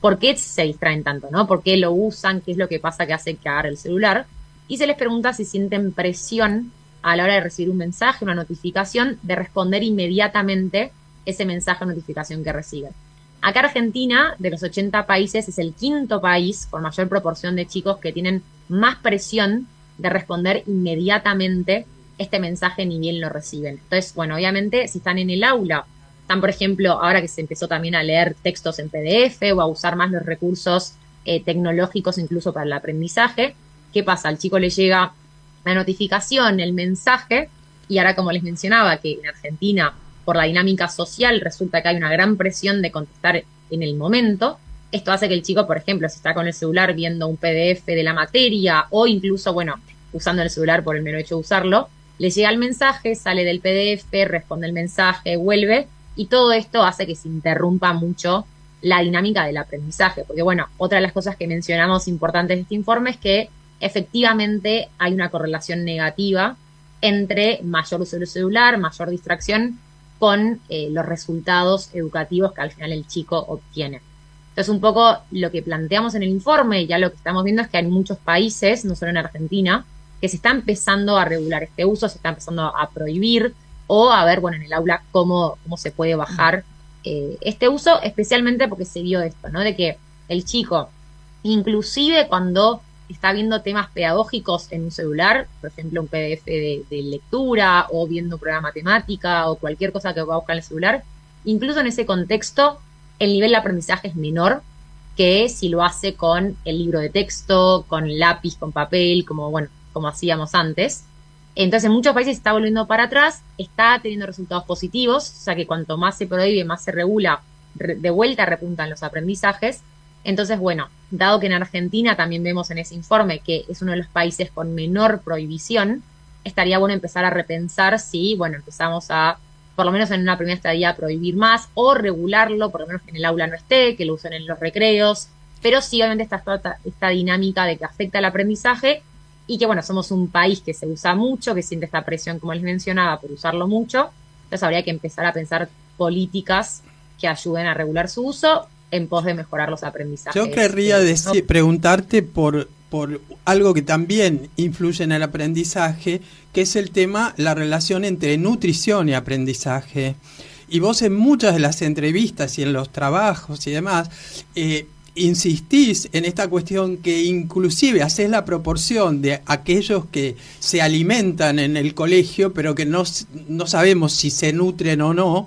por qué se distraen tanto, ¿no? ¿Por qué lo usan? ¿Qué es lo que pasa que hace que agarre el celular? Y se les pregunta si sienten presión a la hora de recibir un mensaje, una notificación, de responder inmediatamente ese mensaje o notificación que reciben. Acá Argentina, de los ochenta países, es el quinto país con mayor proporción de chicos que tienen más presión de responder inmediatamente este mensaje ni bien lo reciben. Entonces, bueno, obviamente, si están en el aula, están, por ejemplo, ahora que se empezó también a leer textos en P D F o a usar más los recursos eh, tecnológicos incluso para el aprendizaje, ¿qué pasa? Al chico le llega la notificación, el mensaje, y ahora, como les mencionaba, que en Argentina, por la dinámica social, resulta que hay una gran presión de contestar en el momento. Esto hace que el chico, por ejemplo, si está con el celular viendo un P D F de la materia o incluso, bueno, usando el celular por el mero hecho de usarlo, le llega el mensaje, sale del P D F, responde el mensaje, vuelve, y todo esto hace que se interrumpa mucho la dinámica del aprendizaje. Porque, bueno, otra de las cosas que mencionamos importantes de este informe es que efectivamente hay una correlación negativa entre mayor uso del celular, mayor distracción, con eh, los resultados educativos que al final el chico obtiene. Entonces, un poco lo que planteamos en el informe, ya lo que estamos viendo es que hay muchos países, no solo en Argentina, que se está empezando a regular este uso, se está empezando a prohibir, o a ver, bueno, en el aula cómo, cómo se puede bajar eh, este uso, especialmente porque se vio esto, ¿no? De que el chico, inclusive cuando está viendo temas pedagógicos en un celular, por ejemplo, un P D F de, de lectura, o viendo un programa de matemática, o cualquier cosa que va a buscar en el celular, incluso en ese contexto, el nivel de aprendizaje es menor que si lo hace con el libro de texto, con lápiz, con papel, como, bueno, como hacíamos antes. Entonces, en muchos países se está volviendo para atrás, está teniendo resultados positivos, o sea que cuanto más se prohíbe, más se regula, de vuelta repuntan los aprendizajes. Entonces, bueno, dado que en Argentina también vemos en ese informe que es uno de los países con menor prohibición, estaría bueno empezar a repensar si, bueno, empezamos a, por lo menos en una primera estadía, prohibir más o regularlo, por lo menos que en el aula no esté, que lo usen en los recreos, pero sí, obviamente, está esta, esta dinámica de que afecta al aprendizaje y que, bueno, somos un país que se usa mucho, que siente esta presión, como les mencionaba, por usarlo mucho. Entonces habría que empezar a pensar políticas que ayuden a regular su uso en pos de mejorar los aprendizajes. Yo querría eh, decir, ¿no? preguntarte por, por algo que también influye en el aprendizaje, que es el tema, la relación entre nutrición y aprendizaje. Y vos en muchas de las entrevistas y en los trabajos y demás, eh, insistís en esta cuestión que inclusive haces la proporción de aquellos que se alimentan en el colegio, pero que no, no sabemos si se nutren o no,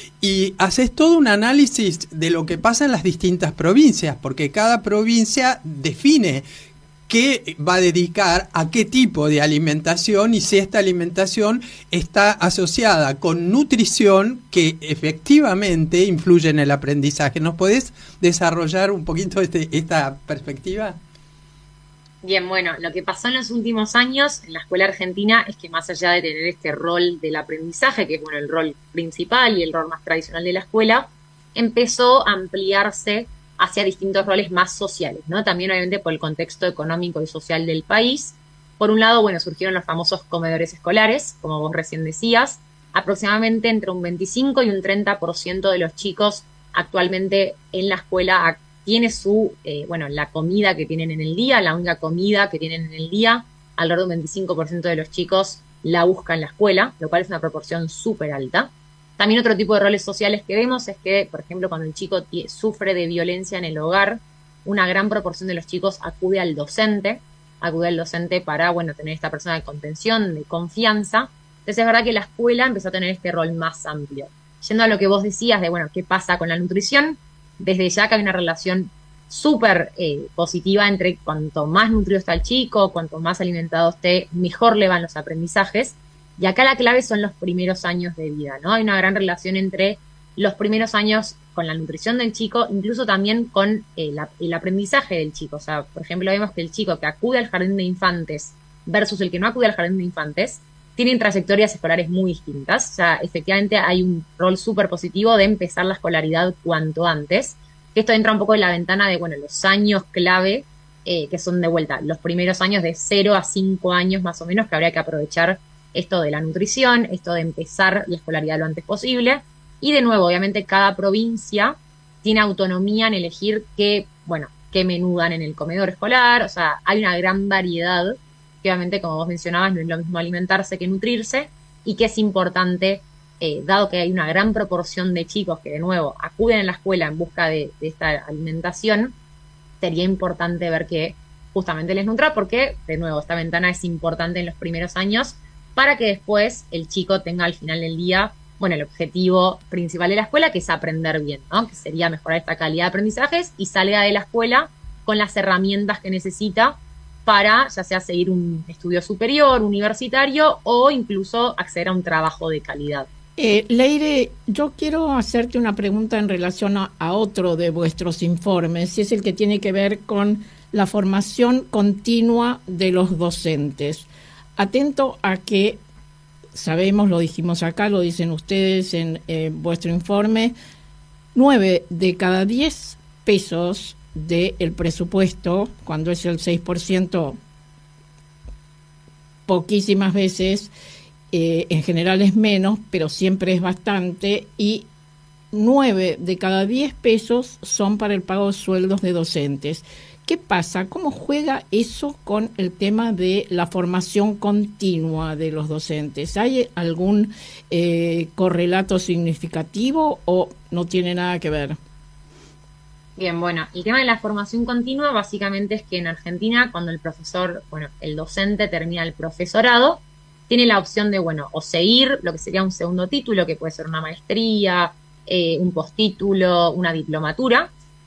y haces todo un análisis de lo que pasa en las distintas provincias, porque cada provincia define qué va a dedicar a qué tipo de alimentación y si esta alimentación está asociada con nutrición que efectivamente influye en el aprendizaje. ¿Nos podés desarrollar un poquito este, esta perspectiva? Bien, bueno, lo que pasó en los últimos años en la escuela argentina es que más allá de tener este rol del aprendizaje, que es bueno el rol principal y el rol más tradicional de la escuela, empezó a ampliarse hacia distintos roles más sociales, ¿no? También obviamente por el contexto económico y social del país. Por un lado, bueno, surgieron los famosos comedores escolares, como vos recién decías. Aproximadamente entre un veinticinco y un treinta por ciento de los chicos actualmente en la escuela tiene su, eh, bueno, la comida que tienen en el día, la única comida que tienen en el día. Alrededor de un veinticinco por ciento de los chicos la buscan en la escuela, lo cual es una proporción súper alta. También otro tipo de roles sociales que vemos es que, por ejemplo, cuando el chico sufre de violencia en el hogar, una gran proporción de los chicos acude al docente, acude al docente para, bueno, tener esta persona de contención, de confianza. Entonces es verdad que la escuela empezó a tener este rol más amplio. Yendo a lo que vos decías de, bueno, ¿qué pasa con la nutrición? Desde ya que hay una relación súper eh, positiva entre cuanto más nutrido está el chico, cuanto más alimentado esté, mejor le van los aprendizajes. Y acá la clave son los primeros años de vida, ¿no? Hay una gran relación entre los primeros años con la nutrición del chico, incluso también con eh, la, el aprendizaje del chico. O sea, por ejemplo, vemos que el chico que acude al jardín de infantes versus el que no acude al jardín de infantes tienen trayectorias escolares muy distintas. O sea, efectivamente hay un rol súper positivo de empezar la escolaridad cuanto antes. Esto entra un poco en la ventana de, bueno, los años clave, eh, que son de vuelta los primeros años de cero a cinco años más o menos, que habría que aprovechar esto de la nutrición, esto de empezar la escolaridad lo antes posible. Y de nuevo, obviamente, cada provincia tiene autonomía en elegir qué, bueno, qué menú dan en el comedor escolar. O sea, hay una gran variedad, que obviamente, como vos mencionabas, no es lo mismo alimentarse que nutrirse, y que es importante, eh, dado que hay una gran proporción de chicos que, de nuevo, acuden a la escuela en busca de, de esta alimentación, sería importante ver que justamente les nutra, porque, de nuevo, esta ventana es importante en los primeros años para que después el chico tenga al final del día, bueno, el objetivo principal de la escuela, que es aprender bien, ¿no? Que sería mejorar esta calidad de aprendizajes y salga de la escuela con las herramientas que necesita para, ya sea seguir un estudio superior, universitario, o incluso acceder a un trabajo de calidad. Eh, Leire, yo quiero hacerte una pregunta en relación a, a otro de vuestros informes, y es el que tiene que ver con la formación continua de los docentes. Atento a que, sabemos, lo dijimos acá, lo dicen ustedes en eh, vuestro informe, nueve de cada diez pesos del presupuesto, cuando es el seis por ciento, poquísimas veces, eh, en general es menos, pero siempre es bastante, y nueve de cada diez pesos son para el pago de sueldos de docentes. ¿Qué pasa? ¿Cómo juega eso con el tema de la formación continua de los docentes? ¿Hay algún eh, correlato significativo o no tiene nada que ver? Bien, bueno, el tema de la formación continua básicamente es que en Argentina, cuando el profesor, bueno, el docente termina el profesorado, tiene la opción de, bueno, o seguir lo que sería un segundo título, que puede ser una maestría, eh, un postítulo, una diplomatura,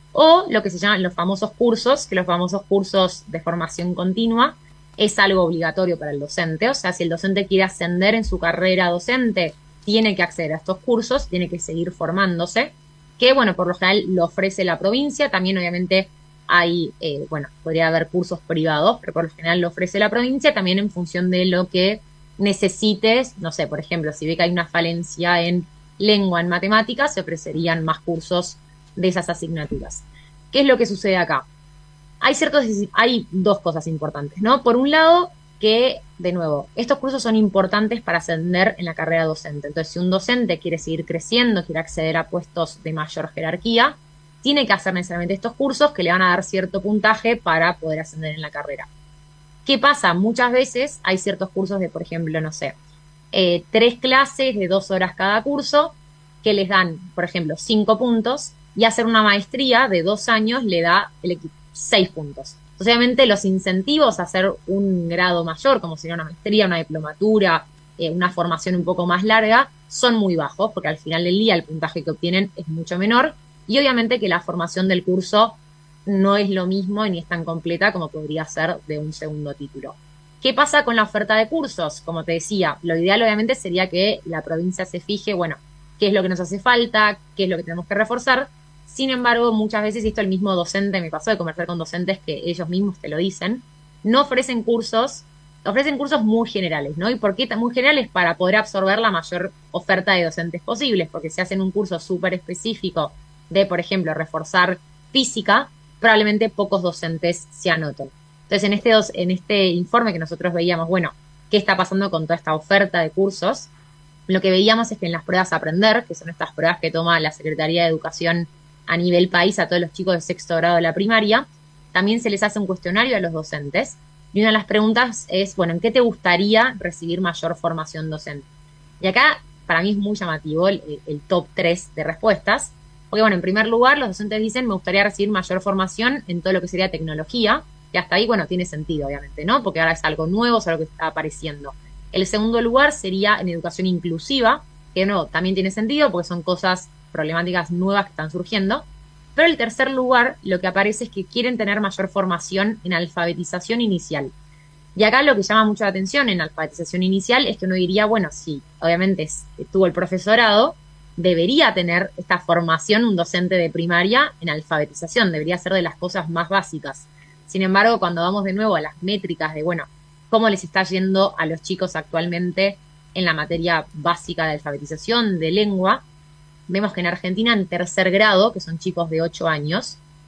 o lo que se llaman los famosos cursos, que los famosos cursos de formación continua es algo obligatorio para el docente. O sea, si el docente quiere ascender en su carrera docente, tiene que acceder a estos cursos, tiene que seguir formándose, que, bueno, por lo general lo ofrece la provincia. También, obviamente, hay, eh, bueno, podría haber cursos privados, pero por lo general lo ofrece la provincia, también en función de lo que necesites. No sé, por ejemplo, si ve que hay una falencia en lengua, en matemáticas, se ofrecerían más cursos de esas asignaturas. ¿Qué es lo que sucede acá? Hay ciertos, hay dos cosas importantes, ¿no? Por un lado, que, de nuevo, estos cursos son importantes para ascender en la carrera docente. Entonces, si un docente quiere seguir creciendo, quiere acceder a puestos de mayor jerarquía, tiene que hacer necesariamente estos cursos que le van a dar cierto puntaje para poder ascender en la carrera. ¿Qué pasa? Muchas veces hay ciertos cursos de, por ejemplo, no sé, eh, tres clases de dos horas cada curso, que les dan, por ejemplo, cinco puntos, y hacer una maestría de dos años le da el equipo seis puntos. Entonces, obviamente, los incentivos a hacer un grado mayor, como sería una maestría, una diplomatura, eh, una formación un poco más larga, son muy bajos, porque al final del día el puntaje que obtienen es mucho menor, y obviamente que la formación del curso no es lo mismo ni es tan completa como podría ser de un segundo título. ¿Qué pasa con la oferta de cursos? Como te decía, lo ideal obviamente sería que la provincia se fije, bueno, qué es lo que nos hace falta, qué es lo que tenemos que reforzar. Sin embargo, muchas veces, y esto el mismo docente, me pasó de conversar con docentes que ellos mismos te lo dicen, no ofrecen cursos, ofrecen cursos muy generales, ¿no? ¿Y por qué muy generales? Para poder absorber la mayor oferta de docentes posibles, porque si hacen un curso súper específico de, por ejemplo, reforzar física, probablemente pocos docentes se anoten. Entonces, en este, dos, en este informe que nosotros veíamos, bueno, ¿qué está pasando con toda esta oferta de cursos? Lo que veíamos es que en las pruebas a aprender, que son estas pruebas que toma la Secretaría de Educación a nivel país a todos los chicos de sexto grado de la primaria, también se les hace un cuestionario a los docentes, y una de las preguntas es, bueno, ¿en qué te gustaría recibir mayor formación docente? Y acá, para mí es muy llamativo el, el top tres de respuestas, porque, bueno, en primer lugar, los docentes dicen, me gustaría recibir mayor formación en todo lo que sería tecnología, que hasta ahí, bueno, tiene sentido, obviamente, ¿no? Porque ahora es algo nuevo, es algo que está apareciendo. El segundo lugar sería en educación inclusiva, que no, también tiene sentido porque son cosas, problemáticas nuevas que están surgiendo. Pero el tercer lugar, lo que aparece es que quieren tener mayor formación en alfabetización inicial. Y acá lo que llama mucho la atención en alfabetización inicial es que uno diría, bueno, sí, obviamente tuvo el profesorado, debería tener esta formación un docente de primaria en alfabetización, debería ser de las cosas más básicas. Sin embargo, cuando vamos de nuevo a las métricas de, bueno, cómo les está yendo a los chicos actualmente en la materia básica de alfabetización, de lengua, vemos que en Argentina en tercer grado, que son chicos de ocho años,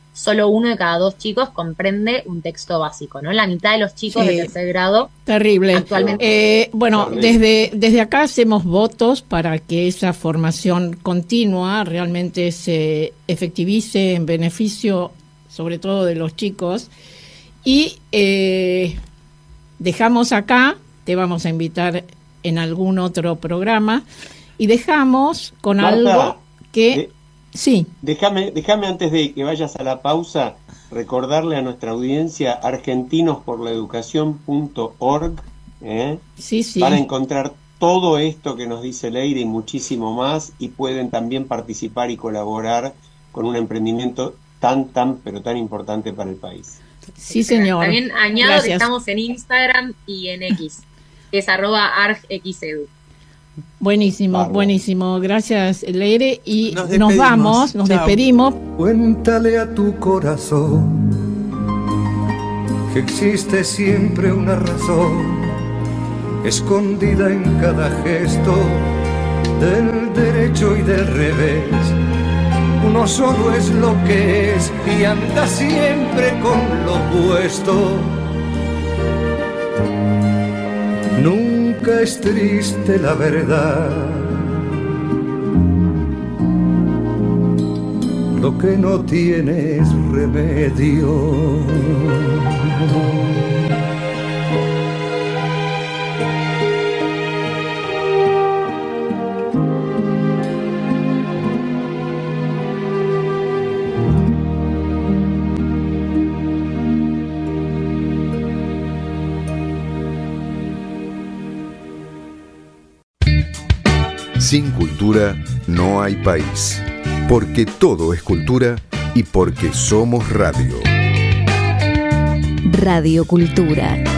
solo uno de cada dos chicos comprende un texto básico, ¿no? La mitad de los chicos Sí. de tercer grado Terrible. actualmente. Eh, bueno, desde, desde acá hacemos votos para que esa formación continua realmente se efectivice en beneficio, sobre todo de los chicos. Y eh, dejamos acá, te vamos a invitar en algún otro programa, y dejamos con Marta, algo que... de- sí. Déjame, déjame antes de que vayas a la pausa recordarle a nuestra audiencia argentinos por la educación punto org, ¿eh? Sí, sí. Van a encontrar todo esto que nos dice Leire y muchísimo más, y pueden también participar y colaborar con un emprendimiento tan, tan, pero tan importante para el país. Sí, señor. También añado Gracias. que estamos en Instagram y en X, que es arroba argxedu. Buenísimo, Bárbaro. buenísimo. Gracias, Leire. Y Nos nos, despedimos. vamos, nos Chao. despedimos. Cuéntale a tu corazón que existe siempre una razón escondida en cada gesto del derecho y del revés. Uno solo es lo que es y anda siempre con lo opuesto. Nunca es triste la verdad. Lo que no tiene es remedio. Sin cultura no hay país, porque todo es cultura y porque somos radio. Radio Cultura.